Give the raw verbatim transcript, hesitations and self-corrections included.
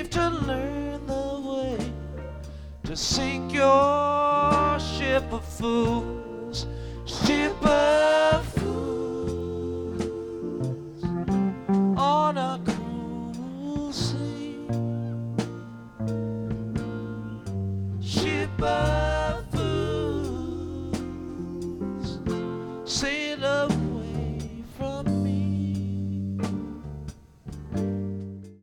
leave to learn the way to sink your ship of fools, ship